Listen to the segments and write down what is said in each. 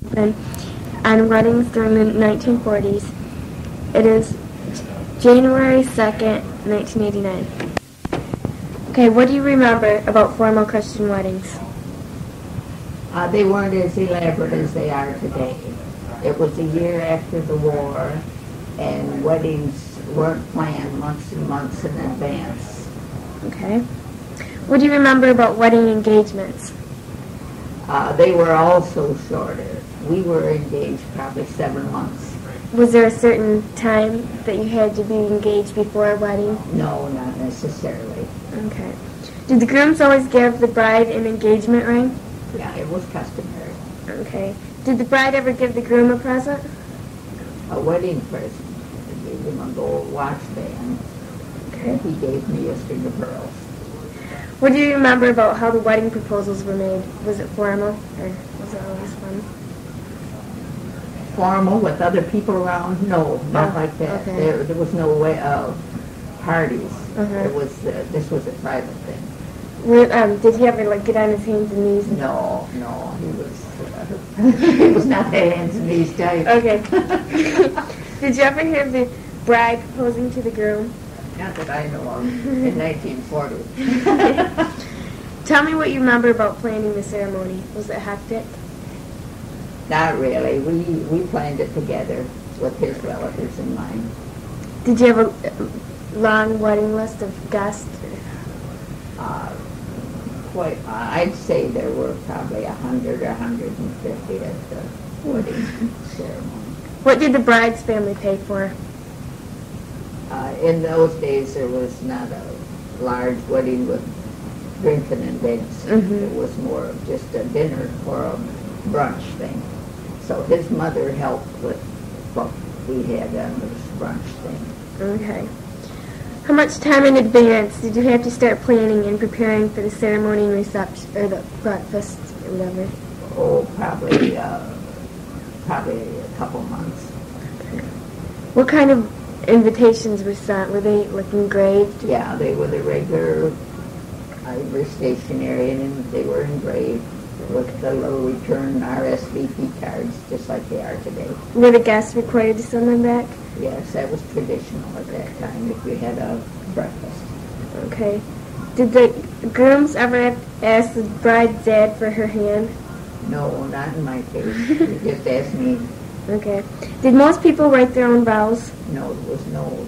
on weddings during the 1940s. It is January 2nd, 1989. Okay, what do you remember about formal Christian weddings? They weren't as elaborate as they are today. It was a year after the war, and weddings weren't planned months and months in advance. Okay. What do you remember about wedding engagements? They were also shorter. We were engaged probably 7 months. Was there a certain time that you had to be engaged before a wedding? No, not necessarily. Okay. Did the grooms always give the bride an engagement ring? Yeah, it was customary. Okay. Did the bride ever give the groom a present? A wedding present. I gave him a gold watch band. Okay. He gave me a string of pearls. What do you remember about how the wedding proposals were made? Was it formal or was it always fun? Formal with other people around? No, not like that. Okay. There was no way of parties. Uh-huh. It was this was a private thing. Did he ever get on his hands and knees? No, he was he was not the hands and knees type. Okay. Did you ever hear the bride proposing to the groom? Not that I know of. In 1940. Tell me what you remember about planning the ceremony. Was it hectic? Not really. We planned it together with his relatives in mind. Did you have a long wedding list of guests? I'd say there were probably 100 or 150 at the wedding ceremony. What did the bride's family pay for? In those days, there was not a large wedding with drinking and dancing. Mm-hmm. It was more of just a dinner or a brunch thing. So his mother helped with what we had on this brunch thing. Okay. How much time in advance did you have to start planning and preparing for the ceremony and reception, or the breakfast, or whatever? Oh, probably a couple months. Okay. What kind of invitations were sent? Were they engraved? Yeah, they were the regular ivory stationery, and they were engraved with the little return RSVP cards, just like they are today. Were the guests required to send them back? Yes, that was traditional at that time, if we had a breakfast. Okay. Did the grooms ever ask the bride's dad for her hand? No, not in my case. He just asked me. Okay. Did most people write their own vows? No, there was no.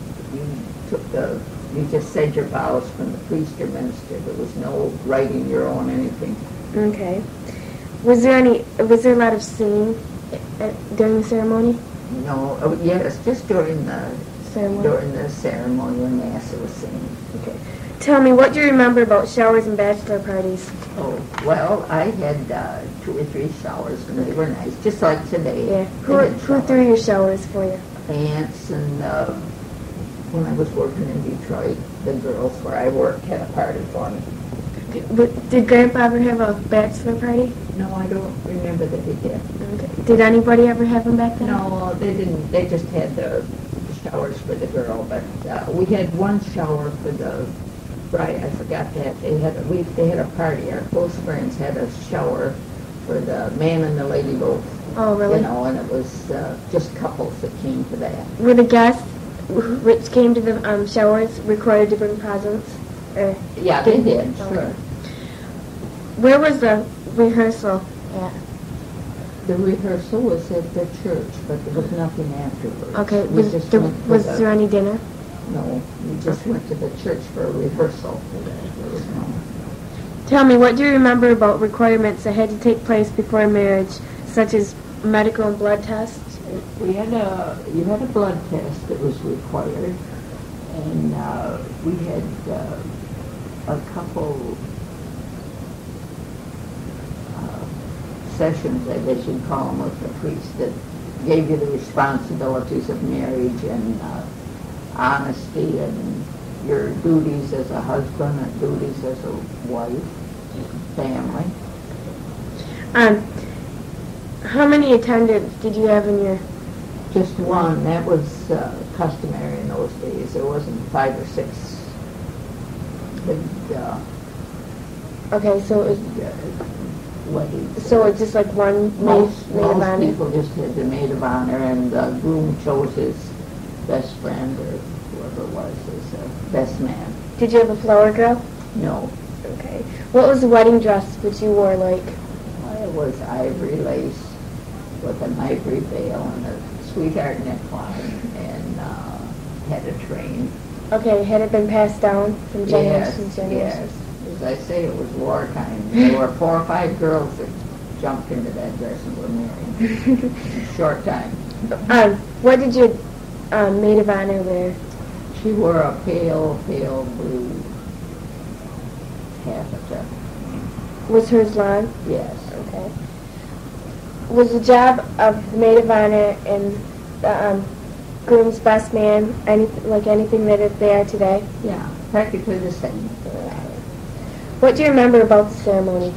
You just said your vows from the priest or minister. There was no writing your own anything. Okay. Was there a lot of singing during the ceremony? No, yes, just during the Ceremony. ceremony when Mass was singing. Okay. Tell me, what do you remember about showers and bachelor parties? Oh, well, I had 2 or 3 showers, and they were nice, just like today. Yeah. Who threw your showers for you? Aunts, and when I was working in Detroit, the girls where I worked had a party for me. Did Grandpa ever have a bachelor party? No, I don't remember that he did. Okay. Did anybody ever have them back then? No, they didn't. They just had the showers for the girl, but we had one shower for the bride. I forgot that. They had a party. Our close friends had a shower for the man and the lady both. Oh, really? You know, and it was just couples that came to that. Were the guests which came to the showers required to bring presents? Yeah, they did. Okay. Sure. Where was the rehearsal at? The rehearsal was at the church, but there was nothing afterwards. Okay. We Was there any dinner? No, we just went to the church for a rehearsal. There was no. Tell me, what do you remember about requirements that had to take place before marriage, such as medical and blood tests? You had a blood test that was required, and we had a couple sessions, I guess you'd call them, with the priest that gave you the responsibilities of marriage and honesty and your duties as a husband and duties as a wife, family. How many attendants did you have in your... Just one. That was customary in those days. There wasn't 5 or 6 big... Okay, so it was... weddings. So it's just like one Most maid of honor? people just had the maid of honor, and the groom chose his best friend or whoever it was as best man. Did you have a flower girl? No, Okay. What was the wedding dress that you wore like? it was ivory lace with an ivory veil and a sweetheart neckline, and had a train. Okay, had it been passed down from generation to Yes, generation? yes. As I say, it was wartime. There were 4 or 5 girls that jumped into that dress and were married in a short time. What did your maid of honor wear? She wore a pale, pale blue taffeta. Was hers long? Yes. Okay. Was the job of the maid of honor and the groom's best man anything that they are today? Yeah, practically the same. What do you remember about the ceremony?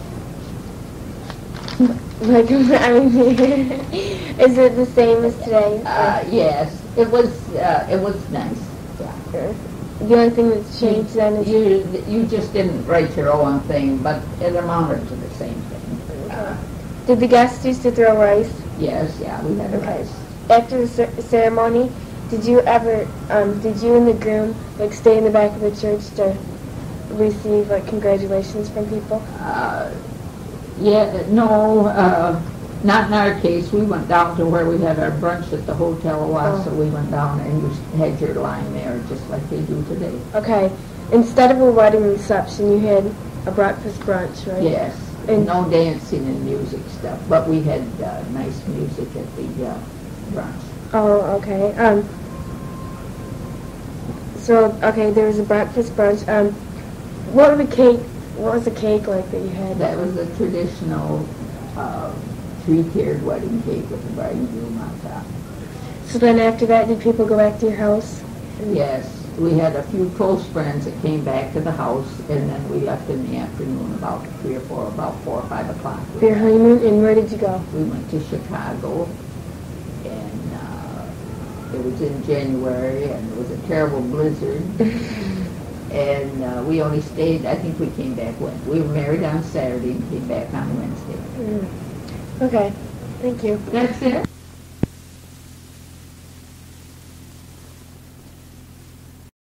Like, I mean, is it the same as today? Yes, it was nice. Yeah. The only thing that's changed then is... You just didn't write your own thing, but it amounted to the same thing. Did the guests used to throw rice? Yes, yeah, we had Okay. rice. After the ceremony, did you and the groom, like, stay in the back of the church to receive, like, congratulations from people? Not in our case. We went down to where we had our brunch at the hotel a while, so we went down and you had your line there just like they do today. Okay. Instead of a wedding reception, you had a breakfast brunch, right? Yes. And No dancing and music stuff, but we had nice music at the brunch. Oh, okay. Okay, there was a breakfast brunch. What was the cake like that you had? That was a traditional 3-tiered wedding cake with the bride and groom on top. So then after that, did people go back to your house? Yes, we had a few close friends that came back to the house, and then we left in the afternoon about 4 or 5 o'clock. For your honeymoon, and where did you go? We went to Chicago, and it was in January, and it was a terrible blizzard. And we only stayed, I think we came back Wednesday. We were married on Saturday and came back on Wednesday. Okay, thank you. That's it.